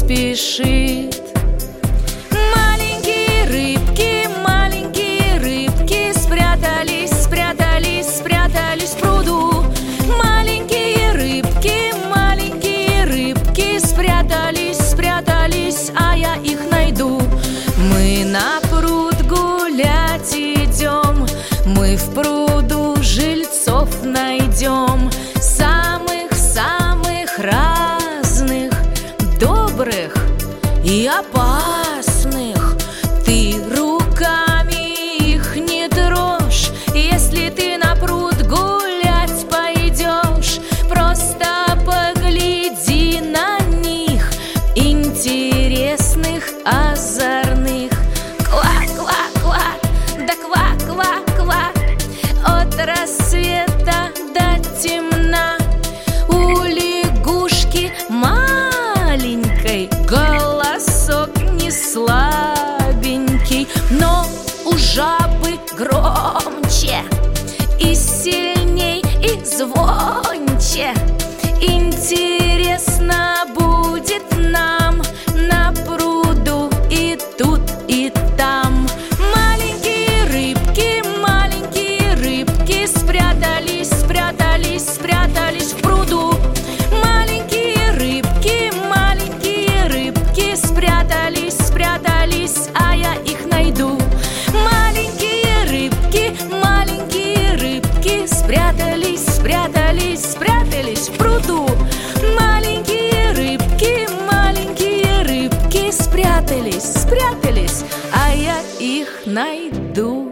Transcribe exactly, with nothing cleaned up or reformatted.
спешит. Маленькие рыбки, маленькие рыбки спрятались, спрятались, спрятались в пруду. Маленькие рыбки, маленькие рыбки спрятались, спрятались, а я их найду. Мы на пруд гулять идем, мы в пруду жильцов найдем. Самых-самых разных, добрых и опасных. Ты руками их не трожь, если ты на пруд гулять пойдешь. Просто погляди на них, интересных, озорных. Ква-ква-ква, да ква-ква-ква, от рассвета до темна. У лягушки маленькой голосок не слабенький, но у жабы громче и сильней, и звонче. Интересно будет нам на пруду и тут, и там. Маленькие рыбки, маленькие рыбки спрятались, спрятались, спрятались в пруду. Маленькие рыбки, маленькие рыбки спрятались, спрятались, а я их найду. Маленькие рыбки, маленькие рыбки спрятались, спрятались, спрятались в пруду. Маленькие рыбки, маленькие рыбки спрятались, спрятались, а я их найду.